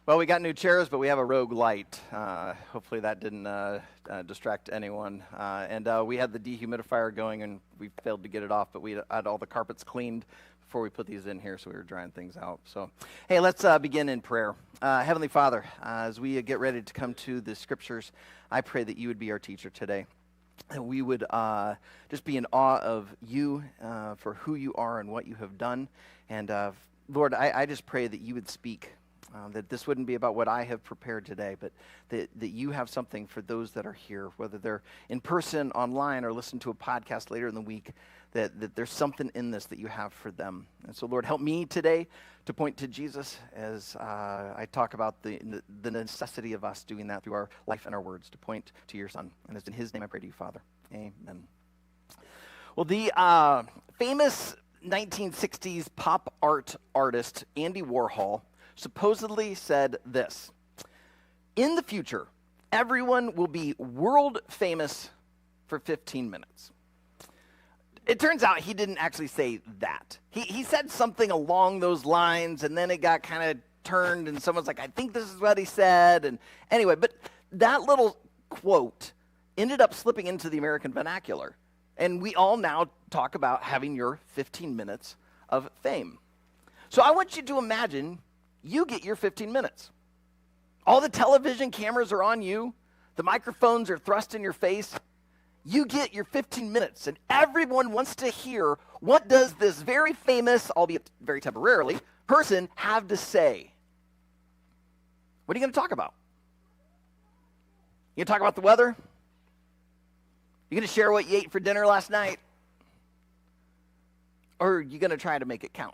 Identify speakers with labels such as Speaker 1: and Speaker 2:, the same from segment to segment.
Speaker 1: Well, we got new chairs, but we have a Rogue light. Hopefully that didn't distract anyone. We had the dehumidifier going, and we failed to get it off, but we had all the carpets cleaned before we put these in here, so we were drying things out. So, hey, let's begin in prayer. Heavenly Father, as we get ready to come to the Scriptures, I pray that you would be our teacher today. And we would just be in awe of you for who you are and what you have done. And Lord, I just pray that you would speak. That this wouldn't be about what I have prepared today, but that you have something for those that are here, whether they're in person, online, or listen to a podcast later in the week, that there's something in this that you have for them. And so, Lord, help me today to point to Jesus as I talk about the necessity of us doing that through our life and our words, to point to your Son. And it's in his name I pray to you, Father. Amen. Well, the famous 1960s pop art artist Andy Warhol supposedly said this: in the future, everyone will be world famous for 15 minutes. It turns out he didn't actually say that. He said something along those lines, and then it got kind of turned, and someone's like, I think this is what he said. And anyway, but that little quote ended up slipping into the American vernacular. And we all now talk about having your 15 minutes of fame. So I want you to imagine you get your 15 minutes. All the television cameras are on you. The microphones are thrust in your face. You get your 15 minutes, and everyone wants to hear, what does this very famous, albeit very temporarily, person have to say? What are you going to talk about? You going to talk about the weather? You going to share what you ate for dinner last night? Or are you going to try to make it count?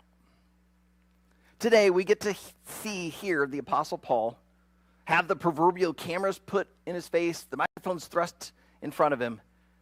Speaker 1: Today, we get to hear the Apostle Paul have the proverbial cameras put in his face, the microphones thrust in front of him,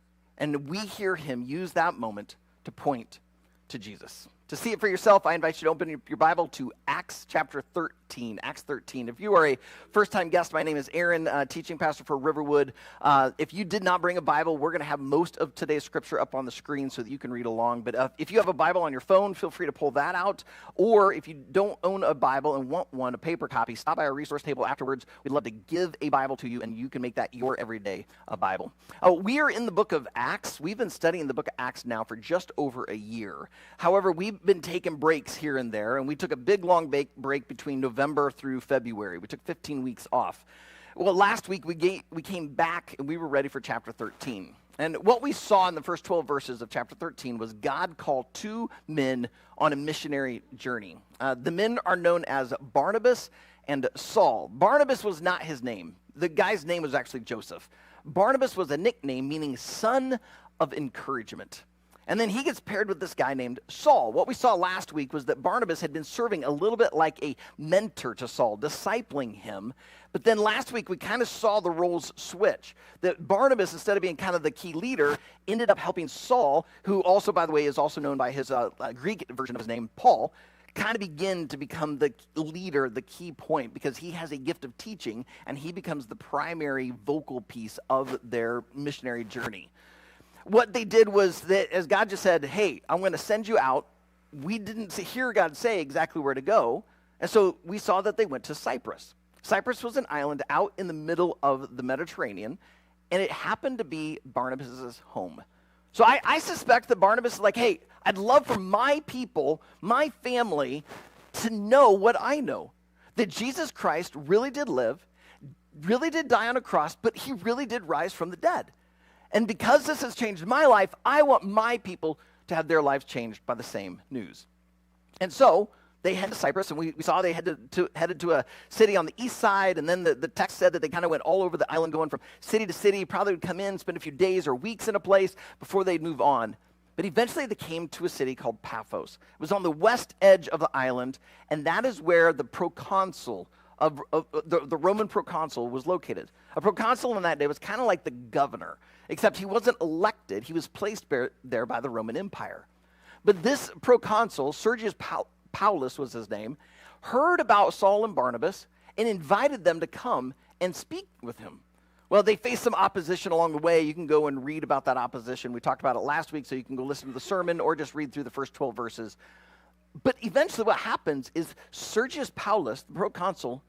Speaker 1: and we hear him use that moment to point to Jesus. To see it for yourself, I invite you to open your Bible to Acts chapter 13. Acts 13. If you are a first-time guest, my name is Aaron, teaching pastor for Riverwood. If you did not bring a Bible, we're going to have most of today's scripture up on the screen so that you can read along. But if you have a Bible on your phone, feel free to pull that out. Or if you don't own a Bible and want one, a paper copy, stop by our resource table afterwards. We'd love to give a Bible to you, and you can make that your everyday Bible. We are in the book of Acts. We've been studying the book of Acts now for just over a year. However, we've been taking breaks here and there, and we took a big long break between November through February. We took 15 weeks off. Well, last week we came back and we were ready for chapter 13. And what we saw in the first 12 verses of chapter 13 was God called two men on a missionary journey. The men are known as Barnabas and Saul. Barnabas was not his name. The guy's name was actually Joseph. Barnabas was a nickname meaning son of encouragement. And then he gets paired with this guy named Saul. What we saw last week was that Barnabas had been serving a little bit like a mentor to Saul, discipling him. But then last week we kind of saw the roles switch. That Barnabas, instead of being kind of the key leader, ended up helping Saul, who also, by the way, is also known by his Greek version of his name, Paul, kind of begin to become the leader, the key point, because he has a gift of teaching, and he becomes the primary vocal piece of their missionary journey. What they did was that, as God just said, hey, I'm going to send you out, we didn't hear God say exactly where to go, and so we saw that they went to Cyprus. Cyprus was an island out in the middle of the Mediterranean, and it happened to be Barnabas' home. So I suspect that Barnabas is like, hey, I'd love for my people, my family, to know what I know, that Jesus Christ really did live, really did die on a cross, but he really did rise from the dead. And because this has changed my life, I want my people to have their lives changed by the same news. And so they head to Cyprus, and we saw they headed to a city on the east side, and then the text said that they kind of went all over the island, going from city to city, probably would come in, spend a few days or weeks in a place before they'd move on. But eventually they came to a city called Paphos. It was on the west edge of the island, and that is where the proconsul of the Roman proconsul was located. A proconsul in that day was kind of like the governor, except he wasn't elected. He was placed there by the Roman Empire. But this proconsul, Sergius Paulus was his name, heard about Saul and Barnabas and invited them to come and speak with him. Well, they faced some opposition along the way. You can go and read about that opposition. We talked about it last week, so you can go listen to the sermon or just read through the first 12 verses. But eventually what happens is Sergius Paulus, the proconsul,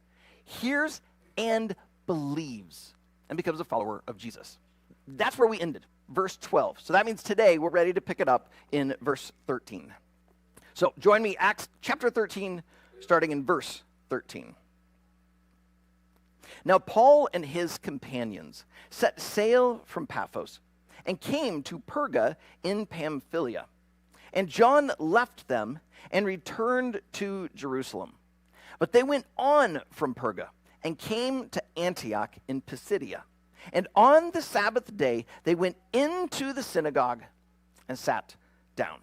Speaker 1: hears and believes and becomes a follower of Jesus. That's where we ended, verse 12. So that means today we're ready to pick it up in verse 13. So join me, Acts chapter 13, starting in verse 13. Now Paul and his companions set sail from Paphos and came to Perga in Pamphylia. And John left them and returned to Jerusalem. But they went on from Perga and came to Antioch in Pisidia. And on the Sabbath day, they went into the synagogue and sat down.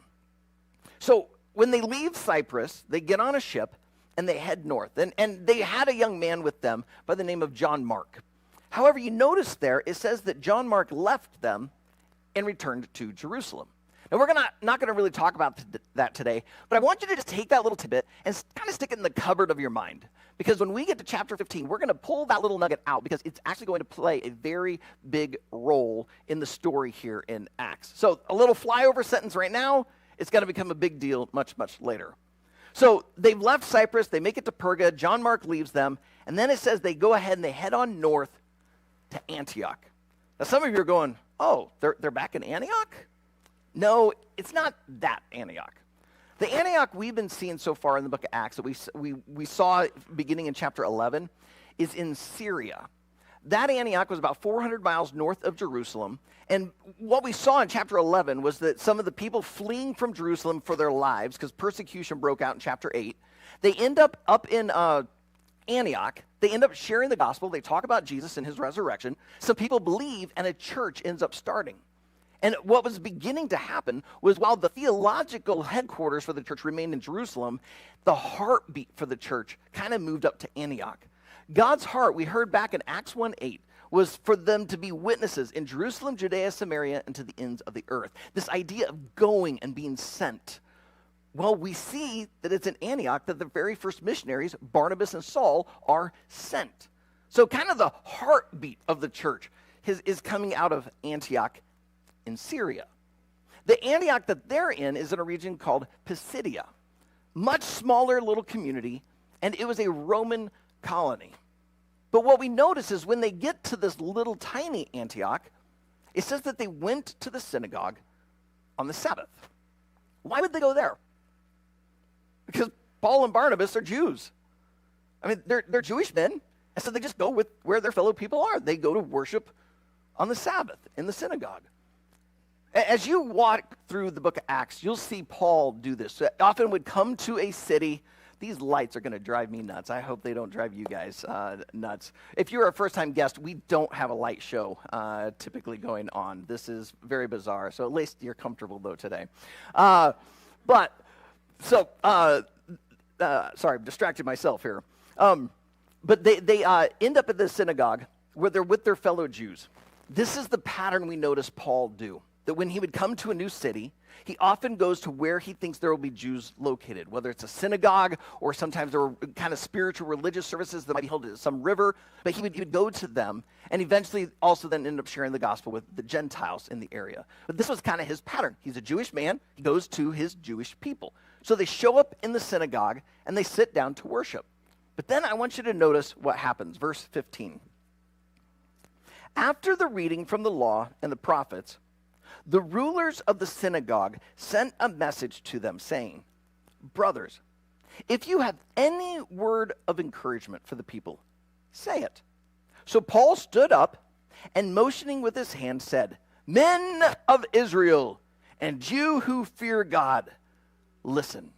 Speaker 1: So when they leave Cyprus, they get on a ship and they head north. And they had a young man with them by the name of John Mark. However, you notice there, it says that John Mark left them and returned to Jerusalem. Now, we're not going to really talk about that today, but I want you to just take that little tidbit and kind of stick it in the cupboard of your mind. Because when we get to chapter 15, we're going to pull that little nugget out because it's actually going to play a very big role in the story here in Acts. So a little flyover sentence right now, it's going to become a big deal much, much later. So they've left Cyprus, they make it to Perga, John Mark leaves them, and then it says they go ahead and they head on north to Antioch. Now some of you are going, oh, they're back in Antioch? No, it's not that Antioch. The Antioch we've been seeing so far in the book of Acts that we saw beginning in chapter 11 is in Syria. That Antioch was about 400 miles north of Jerusalem. And what we saw in chapter 11 was that some of the people fleeing from Jerusalem for their lives, because persecution broke out in chapter 8, they end up in Antioch. They end up sharing the gospel. They talk about Jesus and his resurrection. Some people believe, and a church ends up starting. And what was beginning to happen was while the theological headquarters for the church remained in Jerusalem, the heartbeat for the church kind of moved up to Antioch. God's heart, we heard back in Acts 1:8, was for them to be witnesses in Jerusalem, Judea, Samaria, and to the ends of the earth. This idea of going and being sent. Well, we see that it's in Antioch that the very first missionaries, Barnabas and Saul, are sent. So kind of the heartbeat of the church is coming out of Antioch in Syria. The Antioch that they're in is in a region called Pisidia. Much smaller little community, and it was a Roman colony. But what we notice is when they get to this little tiny Antioch, it says that they went to the synagogue on the Sabbath. Why would they go there? Because Paul and Barnabas are Jews. I mean, they're Jewish men, and so they just go with where their fellow people are. They go to worship on the Sabbath in the synagogue. As you walk through the book of Acts, you'll see Paul do this. Often would come to a city. These lights are going to drive me nuts. I hope they don't drive you guys nuts. If you're a first-time guest, we don't have a light show typically going on. This is very bizarre, so at least you're comfortable, though, today. Sorry, I've distracted myself here. But they end up at the synagogue where they're with their fellow Jews. This is the pattern we notice Paul do. That when he would come to a new city, he often goes to where he thinks there will be Jews located, whether it's a synagogue or sometimes there were kind of spiritual religious services that might be held at some river, but he would go to them and eventually also then end up sharing the gospel with the Gentiles in the area. But this was kind of his pattern. He's a Jewish man. He goes to his Jewish people. So they show up in the synagogue and they sit down to worship. But then I want you to notice what happens. Verse 15. After the reading from the law and the prophets, the rulers of the synagogue sent a message to them saying, "Brothers, if you have any word of encouragement for the people, say it." So Paul stood up and motioning with his hand said, "Men of Israel, and you who fear God, listen."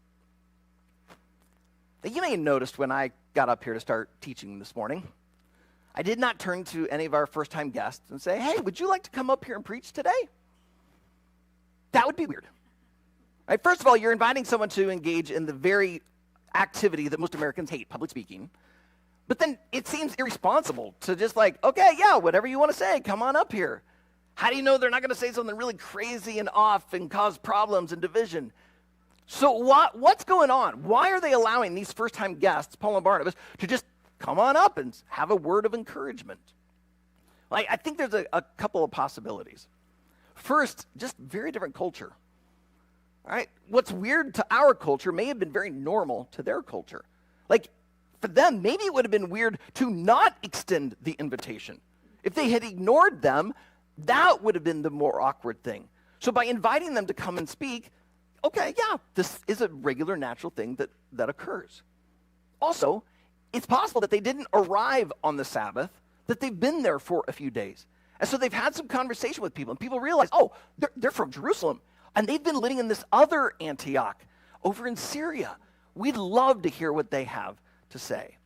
Speaker 1: Now, you may have noticed when I got up here to start teaching this morning, I did not turn to any of our first-time guests and say, "Hey, would you like to come up here and preach today?" That would be weird. Right? First of all, you're inviting someone to engage in the very activity that most Americans hate, public speaking. But then it seems irresponsible to just like, okay, yeah, whatever you want to say, come on up here. How do you know they're not going to say something really crazy and off and cause problems and division? So what's going on? Why are they allowing these first-time guests, Paul and Barnabas, to just come on up and have a word of encouragement? Like, I think there's a couple of possibilities. First, just very different culture. All right? What's weird to our culture may have been very normal to their culture. Like, For them, maybe it would have been weird to not extend the invitation. If they had ignored them, that would have been the more awkward thing. So by inviting them to come and speak, okay, yeah, this is a regular, natural thing that occurs. Also, it's possible that they didn't arrive on the Sabbath, that they've been there for a few days. And so they've had some conversation with people, and people realize, oh, they're from Jerusalem, and they've been living in this other Antioch over in Syria. We'd love to hear what they have to say.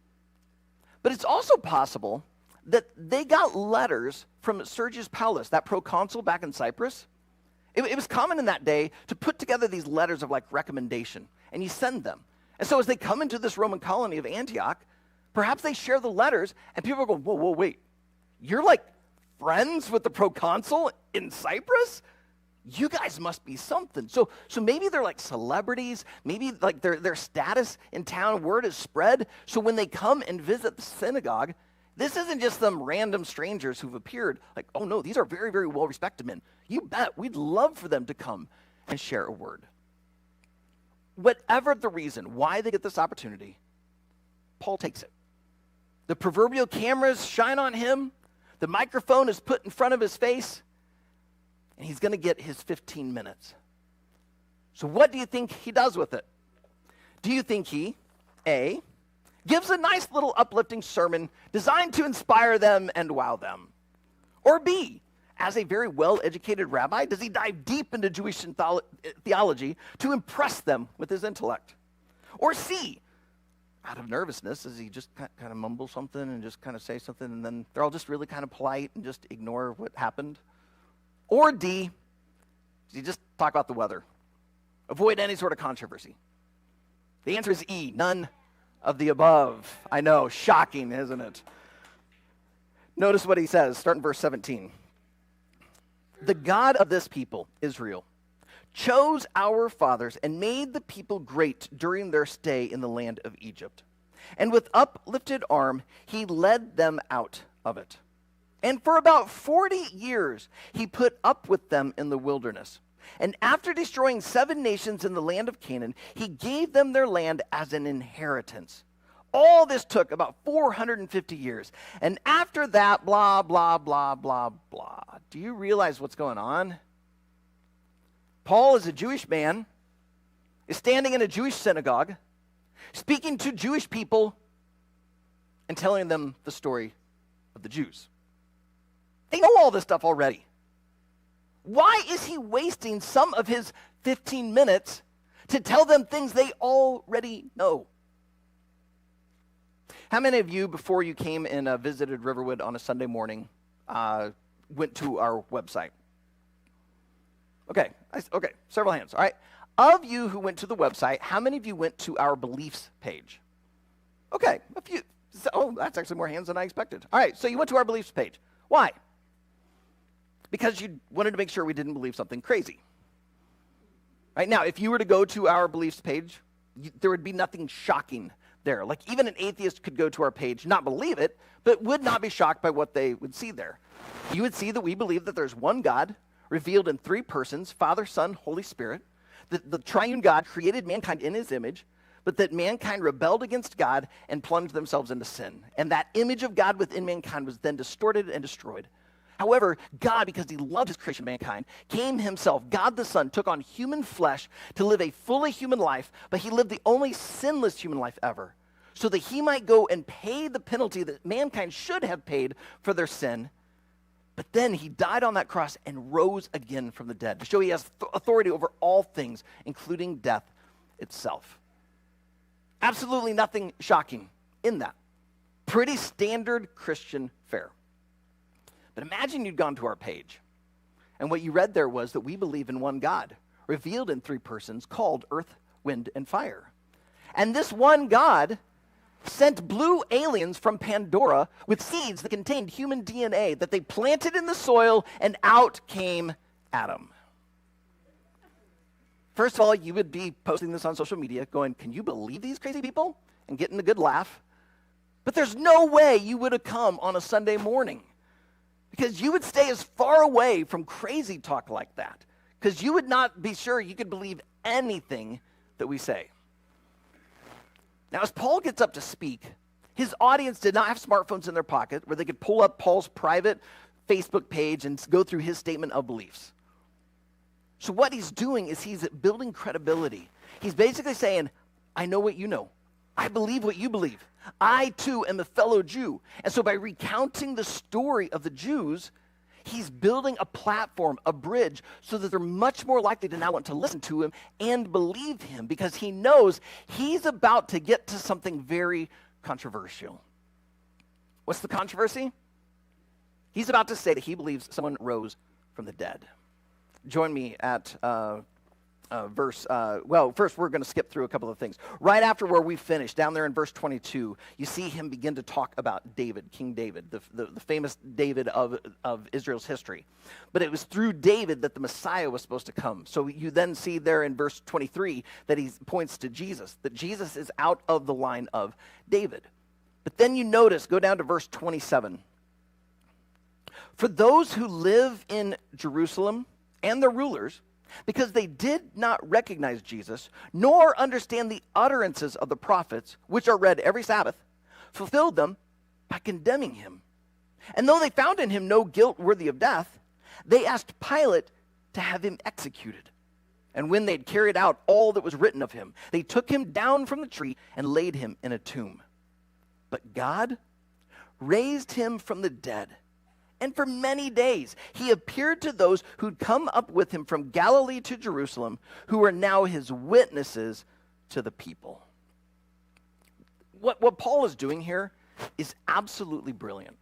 Speaker 1: But it's also possible that they got letters from Sergius Paulus, that proconsul back in Cyprus. It was common in that day to put together these letters of like recommendation, and you send them. And so as they come into this Roman colony of Antioch, perhaps they share the letters, and people are going, whoa, wait, you're like friends with the proconsul in Cyprus? You guys must be something. So maybe they're like celebrities, maybe like their status in town, word is spread. So when they come and visit the synagogue, this isn't just some random strangers who've appeared like, oh no, these are very, very well-respected men. You bet, we'd love for them to come and share a word. Whatever the reason why they get this opportunity, Paul takes it. The proverbial cameras shine on him. The microphone is put in front of his face, and he's going to get his 15 minutes. So what do you think he does with it? Do you think he, A, gives a nice little uplifting sermon designed to inspire them and wow them? Or B, as a very well-educated rabbi, does he dive deep into Jewish theology to impress them with his intellect? Or C, out of nervousness, does he just kind of mumble something and just kind of say something, and then they're all just really kind of polite and just ignore what happened? Or D, does he just talk about the weather? Avoid any sort of controversy? The answer is E, none of the above. I know, shocking, isn't it? Notice what he says, start in verse 17. The God of this people, Israel, chose our fathers and made the people great during their stay in the land of Egypt. And with uplifted arm, he led them out of it. And for about 40 years, he put up with them in the wilderness. And after destroying 7 nations in the land of Canaan, he gave them their land as an inheritance. All this took about 450 years. And after that, blah, blah, blah, blah, blah. Do you realize what's going on? Paul is a Jewish man, is standing in a Jewish synagogue, speaking to Jewish people and telling them the story of the Jews. They know all this stuff already. Why is he wasting some of his 15 minutes to tell them things they already know? How many of you, before you came and visited Riverwood on a Sunday morning, went to our website? Okay, several hands, all right. Of you who went to the website, how many of you went to our beliefs page? Okay, a few. Oh, that's actually more hands than I expected. All right, so you went to our beliefs page. Why? Because you wanted to make sure we didn't believe something crazy. Right now, if you were to go to our beliefs page, there would be nothing shocking there. Like even an atheist could go to our page, not believe it, but would not be shocked by what they would see there. You would see that we believe that there's one God revealed in 3 persons, Father, Son, Holy Spirit. The triune God created mankind in his image, but that mankind rebelled against God and plunged themselves into sin. And that image of God within mankind was then distorted and destroyed. However, God, because he loved his creation, mankind, came himself, God the Son, took on human flesh to live a fully human life, but he lived the only sinless human life ever, so that he might go and pay the penalty that mankind should have paid for their sin. But then he died on that cross and rose again from the dead to show he has authority over all things, including death itself. Absolutely nothing shocking in that. Pretty standard Christian fare. But imagine you'd gone to our page, and what you read there was that we believe in one God, revealed in 3 persons, called earth, wind, and fire. And this one God sent blue aliens from Pandora with seeds that contained human DNA that they planted in the soil, and out came Adam. First of all, you would be posting this on social media going, can you believe these crazy people? And getting a good laugh. But there's no way you would have come on a Sunday morning, because you would stay as far away from crazy talk like that, because you would not be sure you could believe anything that we say. Now, as Paul gets up to speak, his audience did not have smartphones in their pocket where they could pull up Paul's private Facebook page and go through his statement of beliefs. So what he's doing is he's building credibility. He's basically saying, I know what you know. I believe what you believe. I, too, am a fellow Jew. And so by recounting the story of the Jews, he's building a platform, a bridge, so that they're much more likely to now want to listen to him and believe him because he knows he's about to get to something very controversial. What's the controversy? He's about to say that he believes someone rose from the dead. Join me at first we're going to skip through a couple of things. Right after where we finished, down there in verse 22, you see him begin to talk about David, King David, the famous David of Israel's history. But it was through David that the Messiah was supposed to come. So you then see there in verse 23 that he points to Jesus, that Jesus is out of the line of David. But then you notice, go down to verse 27. For those who live in Jerusalem and their rulers, because they did not recognize Jesus, nor understand the utterances of the prophets, which are read every Sabbath, fulfilled them by condemning him. And though they found in him no guilt worthy of death, they asked Pilate to have him executed. And when they had carried out all that was written of him, they took him down from the tree and laid him in a tomb. But God raised him from the dead. And for many days he appeared to those who'd come up with him from Galilee to Jerusalem, who are now his witnesses to the people. What Paul is doing here is absolutely brilliant.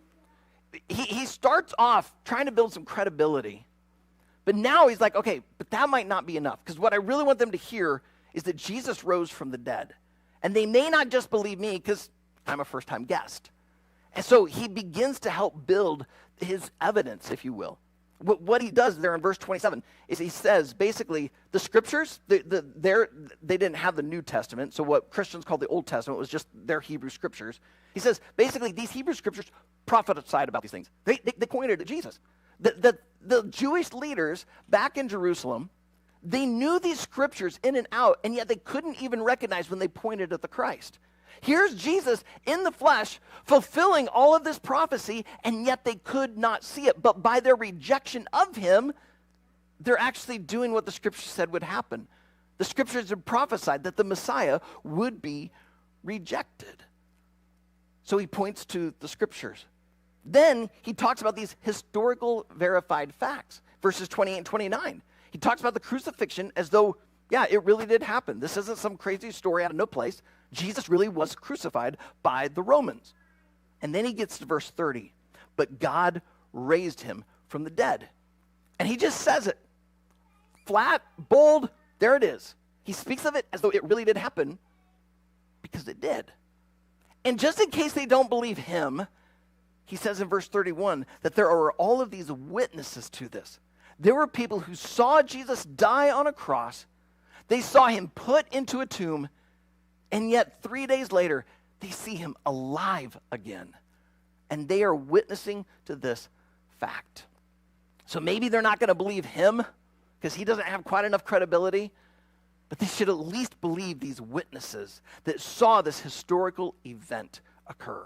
Speaker 1: He starts off trying to build some credibility, but now he's like, okay, but that might not be enough, because what I really want them to hear is that Jesus rose from the dead. And they may not just believe me because I'm a first-time guest. And so he begins to help build his evidence, if you will. What he does there in verse 27 is he says, basically, the scriptures, they didn't have the New Testament, so what Christians call the Old Testament was just their Hebrew scriptures. He says, basically, these Hebrew scriptures prophesied about these things. They pointed to Jesus. The Jewish leaders back in Jerusalem, they knew these scriptures in and out, and yet they couldn't even recognize when they pointed at the Christ. Here's Jesus in the flesh fulfilling all of this prophecy, and yet they could not see it. But by their rejection of him, they're actually doing what the scripture said would happen. The scriptures had prophesied that the Messiah would be rejected. So he points to the scriptures. Then he talks about these historical verified facts, verses 28 and 29. He talks about the crucifixion as though, yeah, it really did happen. This isn't some crazy story out of no place. Jesus really was crucified by the Romans. And then he gets to verse 30. But God raised him from the dead. And he just says it. Flat, bold, there it is. He speaks of it as though it really did happen because it did. And just in case they don't believe him, he says in verse 31 that there are all of these witnesses to this. There were people who saw Jesus die on a cross. They saw him put into a tomb. And yet 3 days later, they see him alive again. And they are witnessing to this fact. So maybe they're not going to believe him because he doesn't have quite enough credibility. But they should at least believe these witnesses that saw this historical event occur.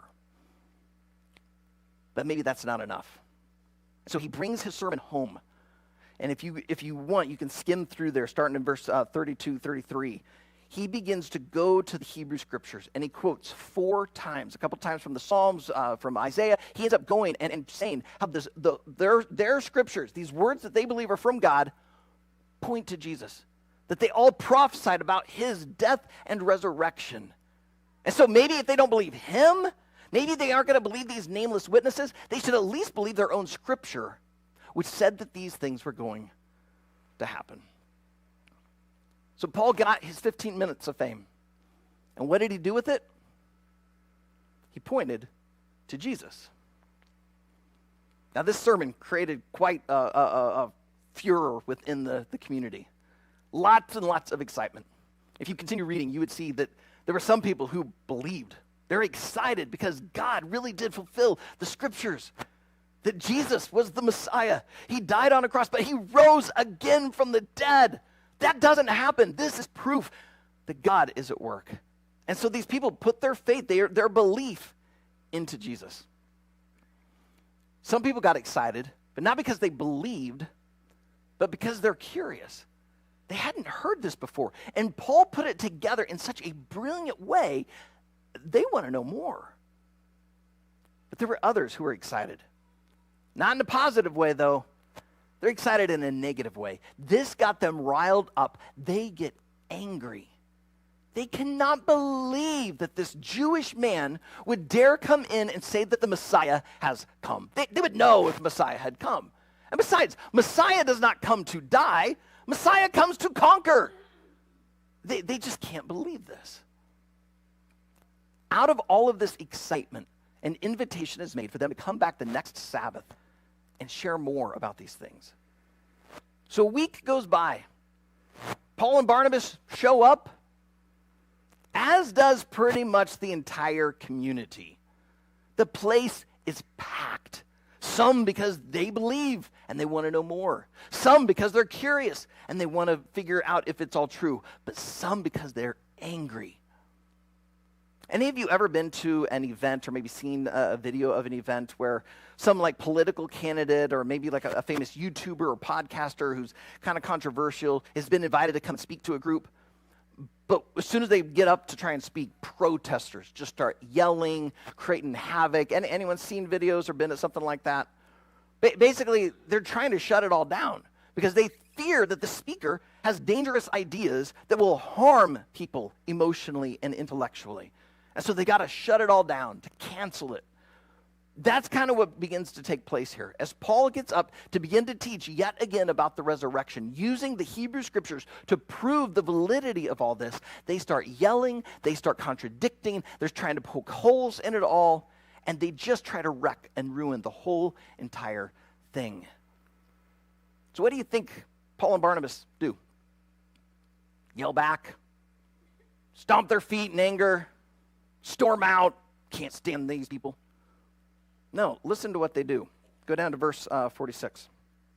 Speaker 1: But maybe that's not enough. So he brings his sermon home. And if you want, you can skim through there, starting in verse 32, 33. He begins to go to the Hebrew scriptures, and he quotes 4 times, a couple times from the Psalms, from Isaiah. He ends up going and saying how their scriptures, these words that they believe are from God, point to Jesus, that they all prophesied about his death and resurrection. And so maybe if they don't believe him, maybe they aren't going to believe these nameless witnesses. They should at least believe their own scripture, which said that these things were going to happen. So Paul got his 15 minutes of fame. And what did he do with it? He pointed to Jesus. Now this sermon created quite a furor within the community. Lots and lots of excitement. If you continue reading, you would see that there were some people who believed. They're excited because God really did fulfill the scriptures. That Jesus was the Messiah. He died on a cross, but he rose again from the dead. That doesn't happen. This is proof that God is at work. And so these people put their faith, their belief into Jesus. Some people got excited, but not because they believed, but because they're curious. They hadn't heard this before. And Paul put it together in such a brilliant way, they want to know more. But there were others who were excited. Not in a positive way, though. They're excited in a negative way. This got them riled up. They get angry. They cannot believe that this Jewish man would dare come in and say that the Messiah has come. They would know if Messiah had come. And besides, Messiah does not come to die. Messiah comes to conquer. They just can't believe this. Out of all of this excitement, an invitation is made for them to come back the next Sabbath and share more about these things. So a week goes by. Paul and Barnabas show up, as does pretty much the entire community. The place is packed. Some because they believe and they want to know more. Some because they're curious and they want to figure out if it's all true. But some because they're angry. Any of you ever been to an event or maybe seen a video of an event where some like political candidate or maybe like a famous YouTuber or podcaster who's kind of controversial has been invited to come speak to a group? But as soon as they get up to try and speak, protesters just start yelling, creating havoc. Anyone seen videos or been to something like that? Basically, they're trying to shut it all down because they fear that the speaker has dangerous ideas that will harm people emotionally and intellectually. And so they got to shut it all down, to cancel it. That's kind of what begins to take place here. As Paul gets up to begin to teach yet again about the resurrection, using the Hebrew scriptures to prove the validity of all this, they start yelling, they start contradicting, they're trying to poke holes in it all, and they just try to wreck and ruin the whole entire thing. So what do you think Paul and Barnabas do? Yell back, stomp their feet in anger, storm out, can't stand these people. No, listen to what they do. Go down to verse 46.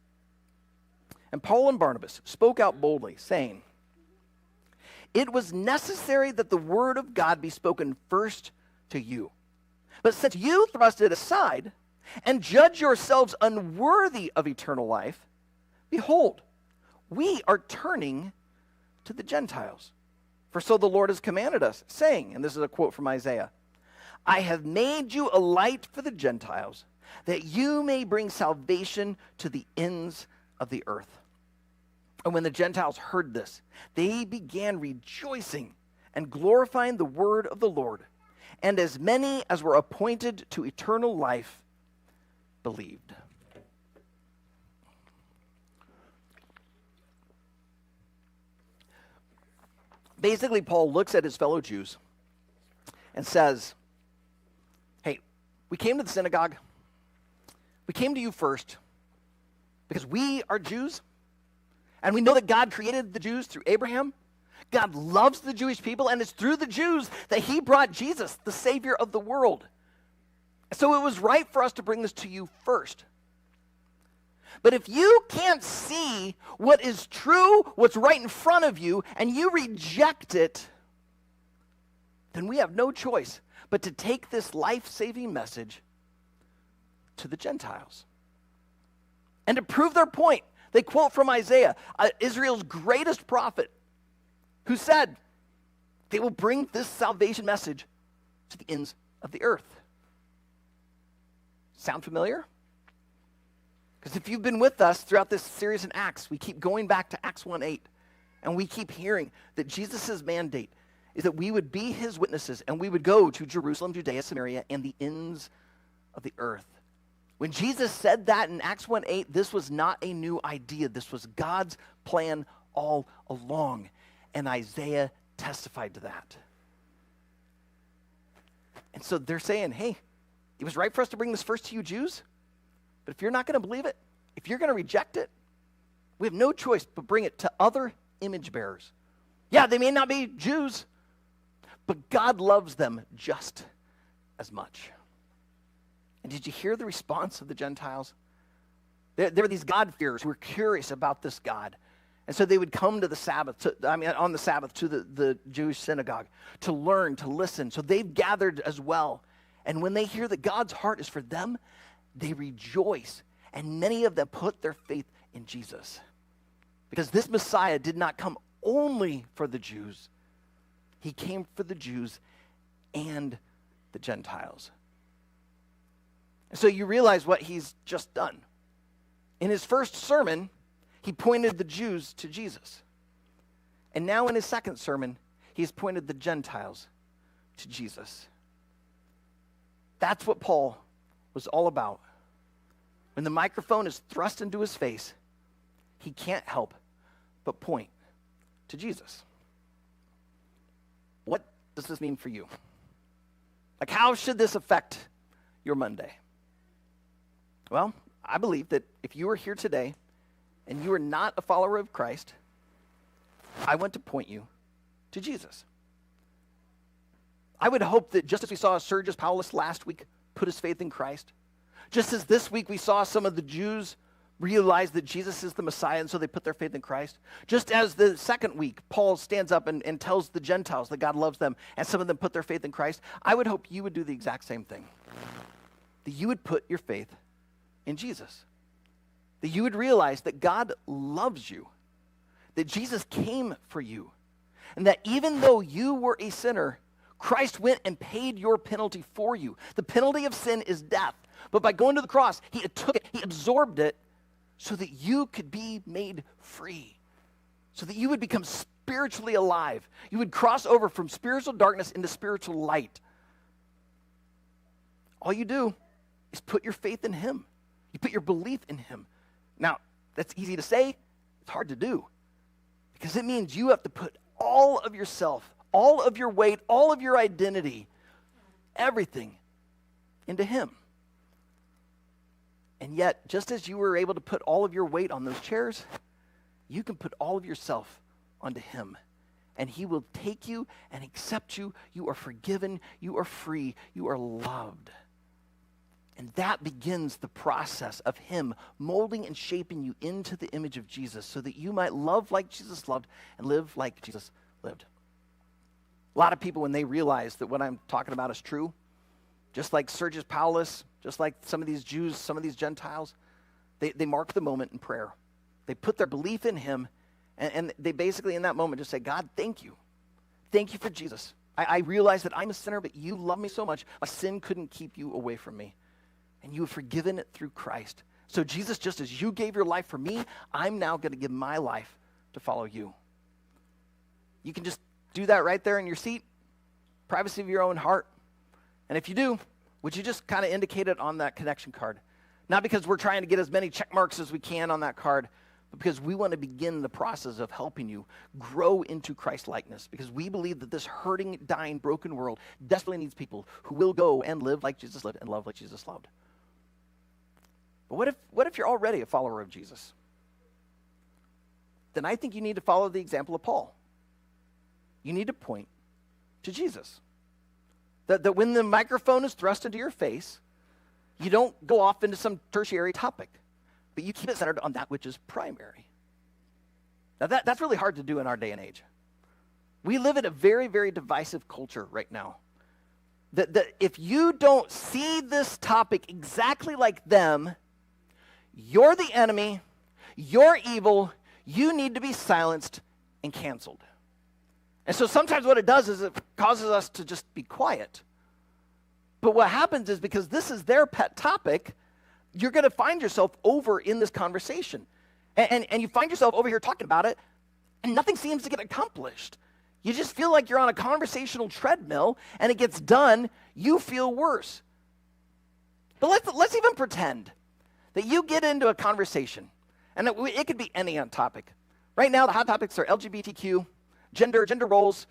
Speaker 1: And Paul and Barnabas spoke out boldly, saying, "It was necessary that the word of God be spoken first to you. But since you thrust it aside and judge yourselves unworthy of eternal life, behold, we are turning to the Gentiles. For so the Lord has commanded us, saying," and this is a quote from Isaiah, "I have made you a light for the Gentiles, that you may bring salvation to the ends of the earth." And when the Gentiles heard this, they began rejoicing and glorifying the word of the Lord. And as many as were appointed to eternal life believed. Basically, Paul looks at his fellow Jews and says, hey, we came to the synagogue. We came to you first because we are Jews, and we know that God created the Jews through Abraham. God loves the Jewish people, and it's through the Jews that he brought Jesus, the Savior of the world. So it was right for us to bring this to you first. But if you can't see what is true, what's right in front of you, and you reject it, then we have no choice but to take this life-saving message to the Gentiles. And to prove their point, they quote from Isaiah, Israel's greatest prophet, who said, they will bring this salvation message to the ends of the earth. Sound familiar? Because if you've been with us throughout this series in Acts, we keep going back to Acts 1:8, and we keep hearing that Jesus' mandate is that we would be his witnesses, and we would go to Jerusalem, Judea, Samaria, and the ends of the earth. When Jesus said that in Acts 1:8, this was not a new idea. This was God's plan all along, and Isaiah testified to that. And so they're saying, hey, it was right for us to bring this first to you Jews, but if you're not going to believe it, if you're going to reject it, we have no choice but bring it to other image bearers. Yeah, they may not be Jews, but God loves them just as much. And did you hear the response of the Gentiles? There were these God-fearers who were curious about this God. And so they would come to the Sabbath, on the Sabbath to the Jewish synagogue to learn, to listen. So they've gathered as well. And when they hear that God's heart is for them, they rejoice. And many of them put their faith in Jesus. Because this Messiah did not come only for the Jews. He came for the Jews and the Gentiles. And so you realize what he's just done. In his first sermon, he pointed the Jews to Jesus. And now in his second sermon, he's pointed the Gentiles to Jesus. That's what Paul was all about. When the microphone is thrust into his face, he can't help but point to Jesus. What does this mean for you? Like, how should this affect your Monday? Well, I believe that if you are here today and you are not a follower of Christ, I want to point you to Jesus. I would hope that just as we saw Sergius Paulus last week put his faith in Christ, just as this week we saw some of the Jews realize that Jesus is the Messiah, and so they put their faith in Christ, just as the second week Paul stands up and tells the Gentiles that God loves them, and some of them put their faith in Christ, I would hope you would do the exact same thing. That you would put your faith in Jesus. That you would realize that God loves you, that Jesus came for you, and that even though you were a sinner, Christ went and paid your penalty for you. The penalty of sin is death, but by going to the cross, he took it, he absorbed it, so that you could be made free, so that you would become spiritually alive. You would cross over from spiritual darkness into spiritual light. All you do is put your faith in him. You put your belief in him. Now, that's easy to say. It's hard to do. Because it means you have to put all of yourself, all of your weight, all of your identity, everything into him. And yet, just as you were able to put all of your weight on those chairs, you can put all of yourself onto him. And he will take you and accept you. You are forgiven. You are free. You are loved. And that begins the process of him molding and shaping you into the image of Jesus so that you might love like Jesus loved and live like Jesus lived. A lot of people, when they realize that what I'm talking about is true, just like Sergius Paulus, just like some of these Jews, some of these Gentiles, they mark the moment in prayer. They put their belief in him, and they basically in that moment just say, God, thank you. Thank you for Jesus. I realize that I'm a sinner, but you love me so much. My sin couldn't keep you away from me. And you have forgiven it through Christ. So Jesus, just as you gave your life for me, I'm now going to give my life to follow you. You can just do that right there in your seat, privacy of your own heart. And if you do, would you just kind of indicate it on that connection card? Not because we're trying to get as many check marks as we can on that card, but because we want to begin the process of helping you grow into Christ-likeness, because we believe that this hurting, dying, broken world desperately needs people who will go and live like Jesus lived and love like Jesus loved. But what if you're already a follower of Jesus? Then I think you need to follow the example of Paul. You need to point to Jesus. That when the microphone is thrust into your face, you don't go off into some tertiary topic, but you keep it centered on that which is primary. Now that's really hard to do in our day and age. We live in a very, very divisive culture right now. That if you don't see this topic exactly like them, you're the enemy, you're evil, you need to be silenced and canceled. And so sometimes what it does is it causes us to just be quiet. But what happens is because this is their pet topic, you're going to find yourself over in this conversation. And you find yourself over here talking about it, and nothing seems to get accomplished. You just feel like you're on a conversational treadmill, and it gets done, you feel worse. But let's even pretend that you get into a conversation, and it could be any topic. Right now, the hot topics are LGBTQ, gender roles,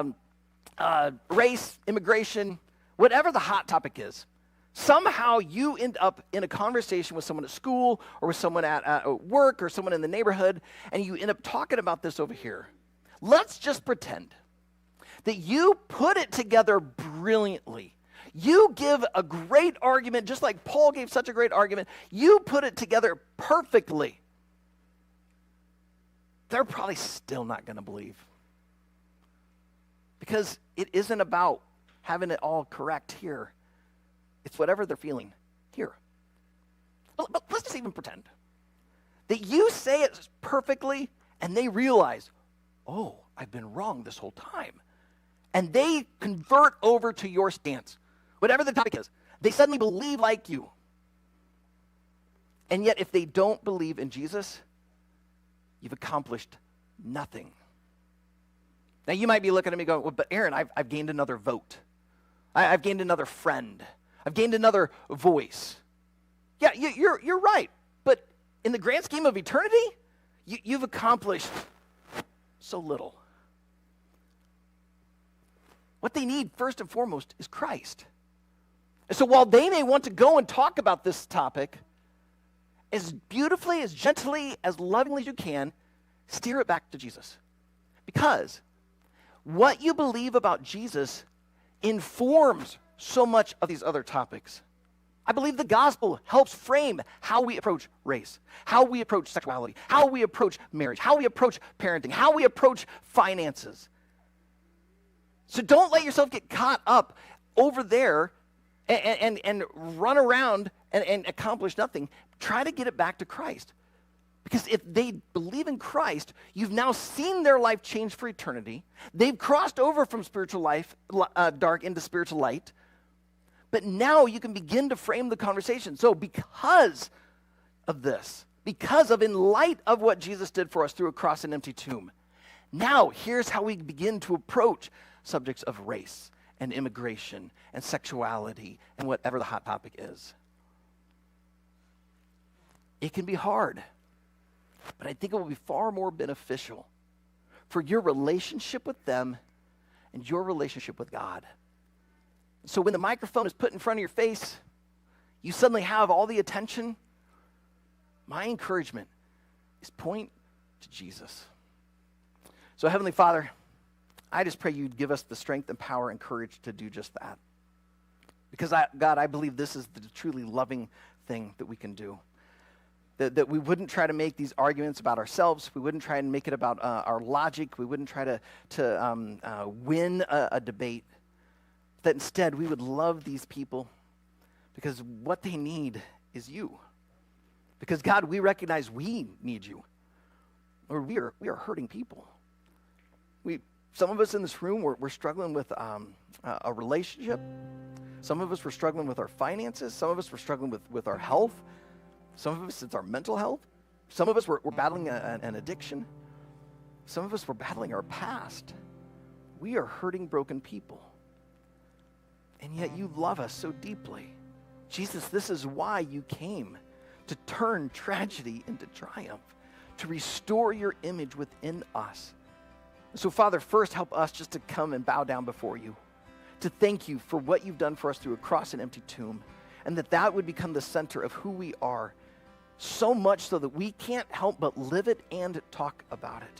Speaker 1: race, immigration, whatever the hot topic is. Somehow you end up in a conversation with someone at school or with someone at work or someone in the neighborhood, and you end up talking about this over here. Let's just pretend that you put it together brilliantly. You give a great argument, just like Paul gave such a great argument. You put it together perfectly. they're probably still not going to believe. Because it isn't about having it all correct here. It's whatever they're feeling here. But let's just even pretend that you say it perfectly and they realize, oh, I've been wrong this whole time. And they convert over to your stance, whatever the topic is. They suddenly believe like you. And yet, if they don't believe in Jesus, you've accomplished nothing. Now, you might be looking at me going, well, but Aaron, I've gained another vote. I've gained another friend. I've gained another voice. Yeah, you're right. But in the grand scheme of eternity, you've accomplished so little. What they need, first and foremost, is Christ. And so while they may want to go and talk about this topic, as beautifully, as gently, as lovingly as you can, steer it back to Jesus. Because what you believe about Jesus informs so much of these other topics. I believe the gospel helps frame how we approach race, how we approach sexuality, how we approach marriage, how we approach parenting, how we approach finances. So don't let yourself get caught up over there and run around and accomplish nothing. Try to get it back to Christ. Because if they believe in Christ, you've now seen their life change for eternity. They've crossed over from spiritual life, dark into spiritual light. But now you can begin to frame the conversation. So because of this, because of in light of what Jesus did for us through a cross and empty tomb, now here's how we begin to approach subjects of race and immigration and sexuality and whatever the hot topic is. It can be hard. But I think it will be far more beneficial for your relationship with them and your relationship with God. So when the microphone is put in front of your face, you suddenly have all the attention. My encouragement is point to Jesus. So Heavenly Father, I just pray you'd give us the strength and power and courage to do just that. Because God, I believe this is the truly loving thing that we can do. That we wouldn't try to make these arguments about ourselves. We wouldn't try and make it about our logic. We wouldn't try to win a debate. That instead we would love these people because what they need is you. Because God, we recognize we need you. Or we are hurting people. Some of us in this room, we're struggling with a relationship. Some of us were struggling with our finances. Some of us were struggling with our health. Some of us, it's our mental health. Some of us, we're battling an addiction. Some of us, we're battling our past. We are hurting, broken people. And yet you love us so deeply. Jesus, this is why you came, to turn tragedy into triumph, to restore your image within us. So, Father, first help us just to come and bow down before you, to thank you for what you've done for us through a cross and empty tomb, and that would become the center of who we are, so much so that we can't help but live it and talk about it.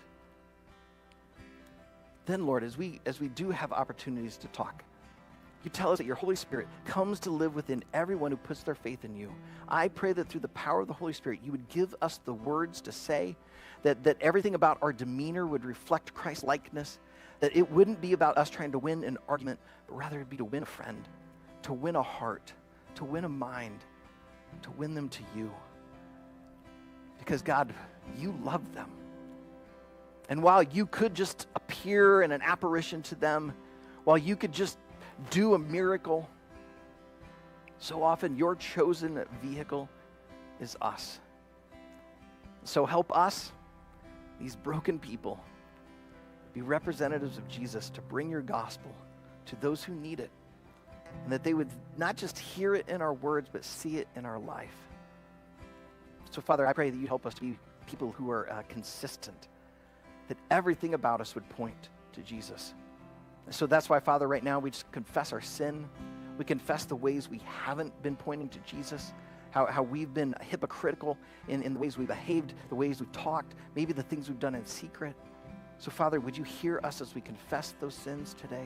Speaker 1: Then, Lord, as we do have opportunities to talk, you tell us that your Holy Spirit comes to live within everyone who puts their faith in you. I pray that through the power of the Holy Spirit, you would give us the words to say, that everything about our demeanor would reflect Christ-likeness, that it wouldn't be about us trying to win an argument, but rather it'd be to win a friend, to win a heart, to win a mind, to win them to you. Because God, you love them. And while you could just appear in an apparition to them, while you could just do a miracle, so often your chosen vehicle is us. So help us, these broken people, be representatives of Jesus to bring your gospel to those who need it. And that they would not just hear it in our words, but see it in our life. So, Father, I pray that you'd help us to be people who are consistent, that everything about us would point to Jesus. And so that's why, Father, right now we just confess our sin. We confess the ways we haven't been pointing to Jesus, how we've been hypocritical in the ways we behaved, the ways we talked, maybe the things we've done in secret. So, Father, would you hear us as we confess those sins today?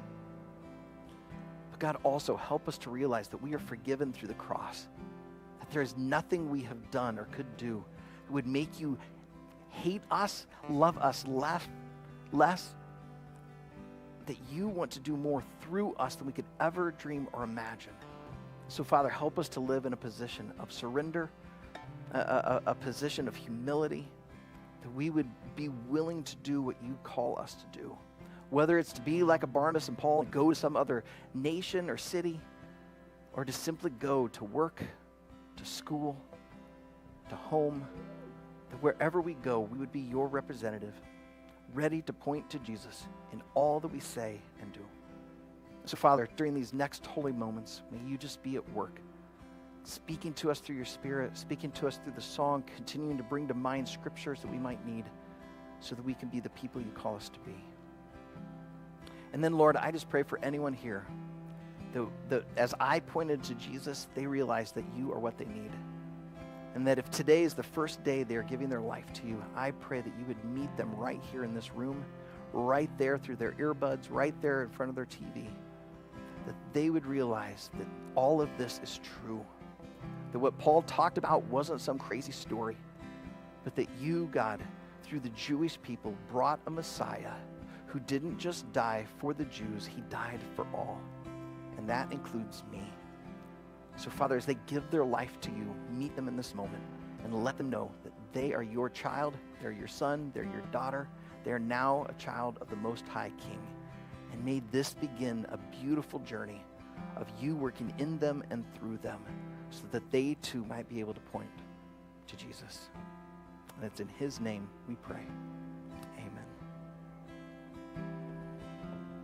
Speaker 1: But God, also help us to realize that we are forgiven through the cross, that there is nothing we have done or could do that would make you hate us, love us less, that you want to do more through us than we could ever dream or imagine. So, Father, help us to live in a position of surrender, a position of humility, that we would be willing to do what you call us to do. Whether it's to be like a Barnabas and Paul and go to some other nation or city, or to simply go to work, to school, to home, that wherever we go, we would be your representative, ready to point to Jesus in all that we say and do. So, Father, during these next holy moments, may you just be at work, speaking to us through your Spirit, speaking to us through the song, continuing to bring to mind scriptures that we might need so that we can be the people you call us to be. And then, Lord, I just pray for anyone here that as I pointed to Jesus, they realize that you are what they need. And that if today is the first day they're giving their life to you, I pray that you would meet them right here in this room, right there through their earbuds, right there in front of their TV. That they would realize that all of this is true. That what Paul talked about wasn't some crazy story, but that you, God, through the Jewish people, brought a Messiah who didn't just die for the Jews, he died for all. And that includes me. So, Father, as they give their life to you, meet them in this moment and let them know that they are your child, they're your son, they're your daughter. They are now a child of the Most High King. And may this begin a beautiful journey of you working in them and through them so that they too might be able to point to Jesus. And it's in his name we pray.